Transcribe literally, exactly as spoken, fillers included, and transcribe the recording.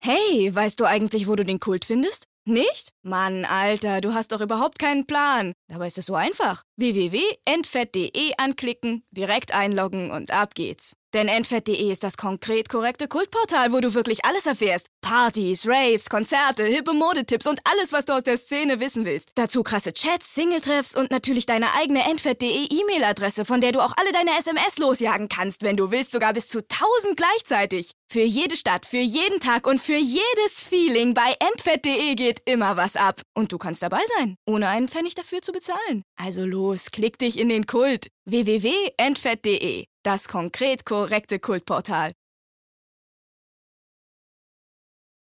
Hey, weißt du eigentlich, wo du den Kult findest? Nicht? Mann, Alter, du hast doch überhaupt keinen Plan. Dabei ist es so einfach. w w w punkt endfett punkt de anklicken, direkt einloggen und ab geht's. Denn endfett punkt de ist das konkret korrekte Kultportal, wo du wirklich alles erfährst. Partys, Raves, Konzerte, hippe Modetipps und alles, was du aus der Szene wissen willst. Dazu krasse Chats, Singletreffs und natürlich deine eigene endfett punkt de E-Mail-Adresse, von der du auch alle deine S M S losjagen kannst, wenn du willst, sogar bis zu tausend gleichzeitig. Für jede Stadt, für jeden Tag und für jedes Feeling bei endfett punkt de geht immer was ab. Und du kannst dabei sein, ohne einen Pfennig dafür zu bezahlen. Also los, klick dich in den Kult. w w w punkt endfett punkt de, das konkret korrekte Kultportal.